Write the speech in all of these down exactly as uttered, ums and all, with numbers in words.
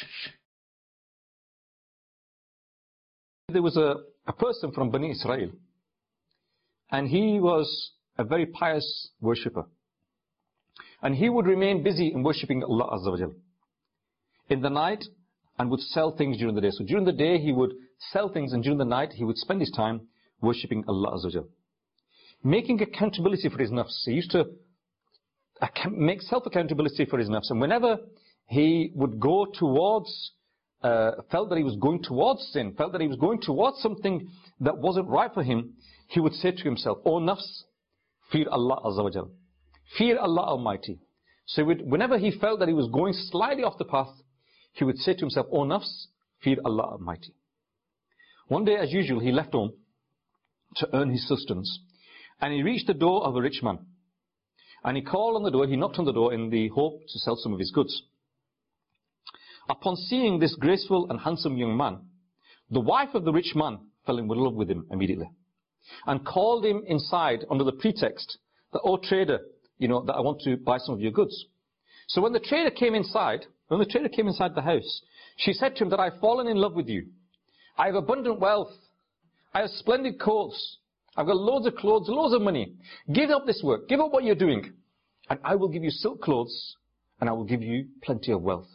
There was a, a person from Bani Israel, and he was a very pious worshipper. And he would remain busy in worshipping Allah Azza wa Jal in the night, and would sell things during the day. So during the day he would sell things, and during the night he would spend his time worshipping Allah Azza wa Jal, making accountability for his nafs. He used to make self-accountability for his nafs. And whenever he would go towards, uh, felt that he was going towards sin, felt that he was going towards something that wasn't right for him, he would say to himself, "O nafs, fear Allah Azza wa Jal. Fear Allah Almighty." So whenever he felt that he was going slightly off the path, he would say to himself, "O nafs, fear Allah Almighty." One day, as usual, he left home to earn his sustenance, and he reached the door of a rich man. And he called on the door, he knocked on the door in the hope to sell some of his goods. Upon seeing this graceful and handsome young man, the wife of the rich man fell in love with him immediately, and called him inside under the pretext that, "O trader, you know, that I want to buy some of your goods." So when the trader came inside, when the trader came inside the house, she said to him that, "I've fallen in love with you. I have abundant wealth. I have splendid coats. I've got loads of clothes, loads of money. Give up this work. Give up what you're doing. And I will give you silk clothes, and I will give you plenty of wealth."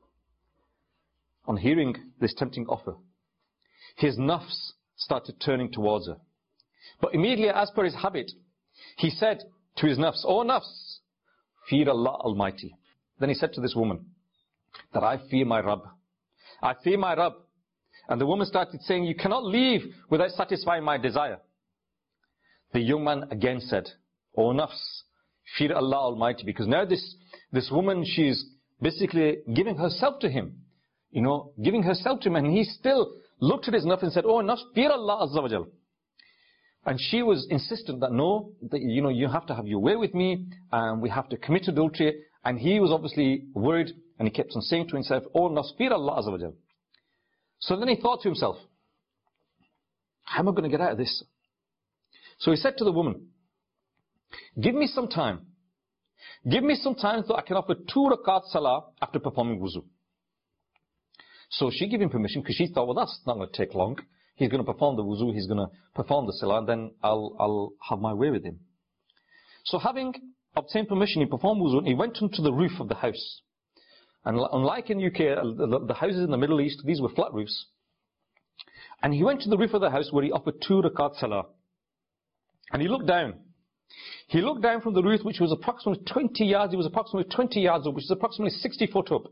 On hearing this tempting offer, his nafs started turning towards her. But immediately, as per his habit, he said to his nafs, "O nafs, fear Allah Almighty." Then he said to this woman that, "I fear my Rabb. I fear my Rabb." And the woman started saying, "You cannot leave without satisfying my desire." The young man again said, "O nafs, fear Allah Almighty." Because now this, this woman, she's basically giving herself to him. You know, giving herself to him. And he still looked at his nafs and said, "Oh nafs, fear Allah Azza wa Jal." And she was insistent that, "No, that, you know, you have to have your way with me, and we have to commit adultery." And he was obviously worried, and he kept on saying to himself, "Oh nafs, fear Allah Azza wa Jal." So then he thought to himself, "How am I going to get out of this?" So he said to the woman, "Give me some time. Give me some time so I can offer two rakat salah after performing wuzu." So she gave him permission, because she thought, well, that's not going to take long. He's going to perform the wuzu, he's going to perform the salah, and then I'll, I'll have my way with him. So having obtained permission, he performed wuzu, and he went onto the roof of the house. And unlike in U K, the, the houses in the Middle East, these were flat roofs. And he went to the roof of the house where he offered two rakat salah. And he looked down. He looked down from the roof, which was approximately twenty yards. It was approximately twenty yards up, which is approximately sixty foot up.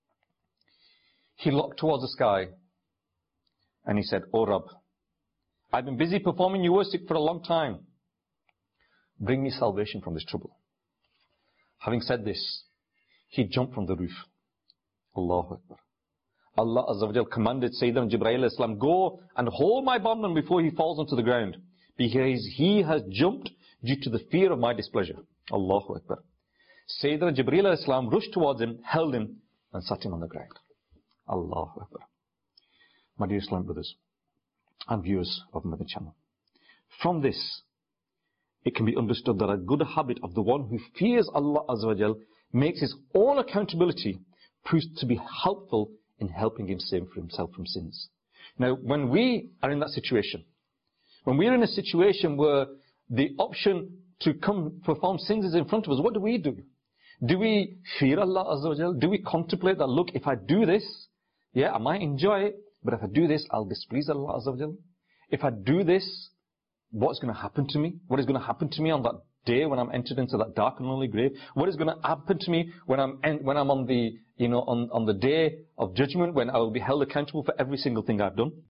He looked towards the sky, and he said, "O Rabb, I've been busy performing your worship for a long time. Bring me salvation from this trouble." Having said this, he jumped from the roof. Allahu Akbar. Allah Azza wa Jal commanded Sayyidina Jibreel alayhi salam, "Go and hold my bondman before he falls onto the ground, because he has jumped due to the fear of my displeasure." Allahu Akbar. Sayyidina Jibreel alayhi salam rushed towards him, held him, and sat him on the ground. Allahu Akbar. My dear Islamic brothers and viewers of my channel, from this, it can be understood that a good habit of the one who fears Allah Azza wa Jal makes his own accountability proves to be helpful in helping him save for himself from sins. Now, when we are in that situation, when we are in a situation where the option to come perform sins is in front of us, what do we do? Do we fear Allah Azza wa Jal? Do we contemplate that, look, if I do this, yeah, I might enjoy it, but if I do this, I'll displease Allah Azza wa Jal? If I do this, what's going to happen to me? What is going to happen to me on that day when I'm entered into that dark and lonely grave? What is going to happen to me when I'm en- when I'm on the, you know, on, on the day of judgment, when I will be held accountable for every single thing I've done?